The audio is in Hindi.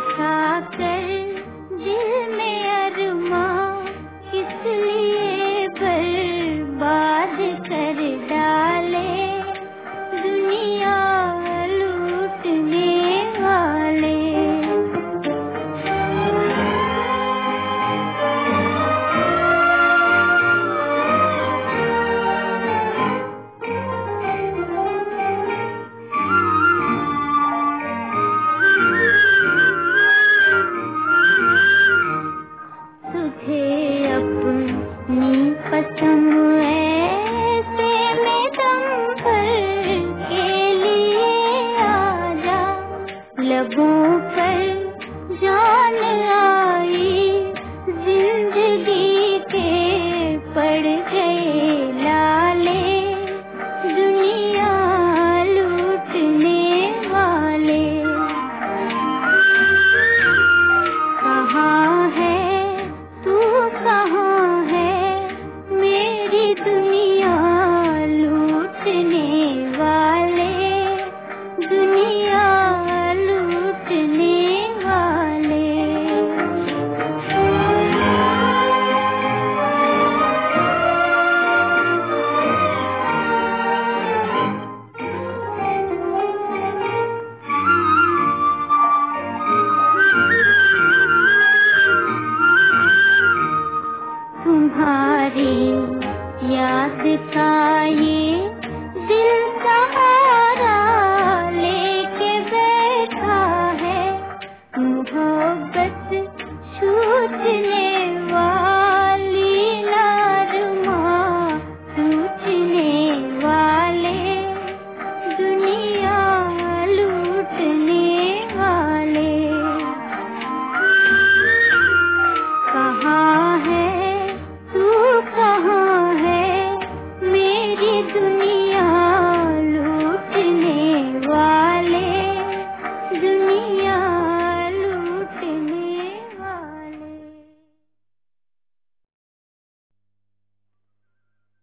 बसा कर दिल में अरमां, किस लिए बर्बाद कर डाले दुनिया लूटने वाले। तुझे अपनी कसम ऐसे में दम भर के लिए आजा, लबों पर जान आई जिंदगी के पड़ गए लाले दुनिया लूटने वाले। कहाँ है तू, कहाँ है मेरी दुनिया लूटने वाले, दुनिया लूटने वाले। तुम्हारी याद का ये दिल सहारा लेके बैठा है, मोहब्बत छूटने वाली नारमा टूटने वाले दुनिया लूटने वाले। कहाँ है तू, कहाँ है मेरी दुनिया लूटने वाले, दुनिया